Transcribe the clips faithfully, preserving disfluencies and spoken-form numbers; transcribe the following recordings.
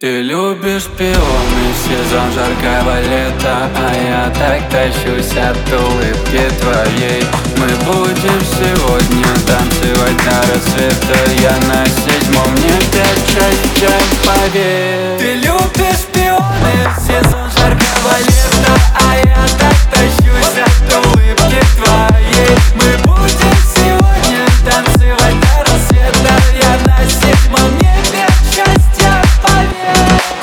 Ты любишь пионы, сезон жаркого лета, а я так тащусь от улыбки твоей. Мы будем сегодня танцевать до рассвета, я на седьмом небе, чай-чай, поверь. Ты любишь пионы, сезон жаркого лета, а я так тащусь от улыбки твоей. Мы будем сегодня танцевать до рассвета, я на седьмом небе, счастья, поверь.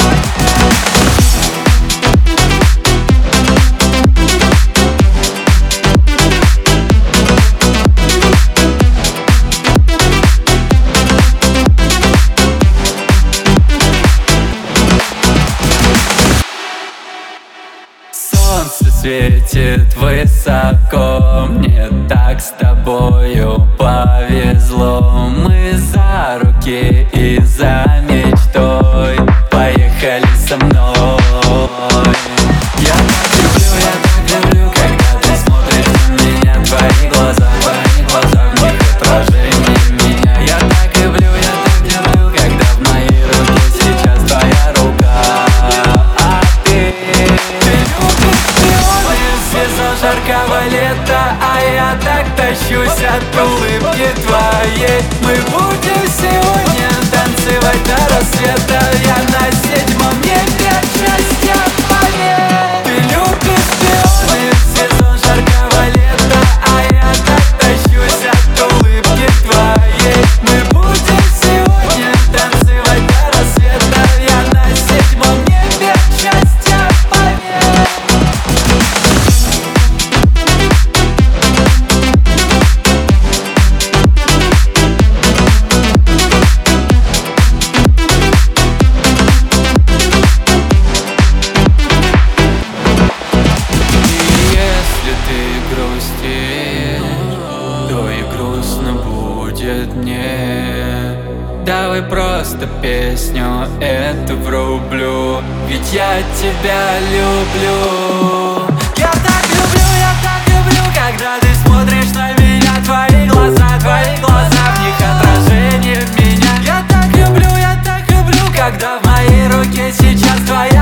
Солнце светит высоко, мне так с тобою повезло. Мы за руки и за мечтой, поехали со мной. Я так люблю, я так люблю, когда ты смотришь на меня. Твои глаза, твои глаза, в них отражение меня. Я так люблю, я так люблю, когда в моей руке сейчас твоя рука. А ты, ты любишь пионы, сезон жаркого лета, а я так тащусь от улыбки твоей. Мы будем сегодня танцевать до рассвета, я на седьмом небе, счастья, поверь. Ты любишь пионы, сезон жаркого лета, а я так тащусь от улыбки твоей. Мы будем сегодня танцевать до рассвета, я на седьмом небе, счастья, поверь. То и грустно будет мне. Давай просто песню эту врублю, ведь я тебя люблю. Я так люблю, я так люблю, когда ты смотришь на меня. Твои глаза, твои глаза, в них отражение меня. Я так люблю, я так люблю, когда в моей руке сейчас твоя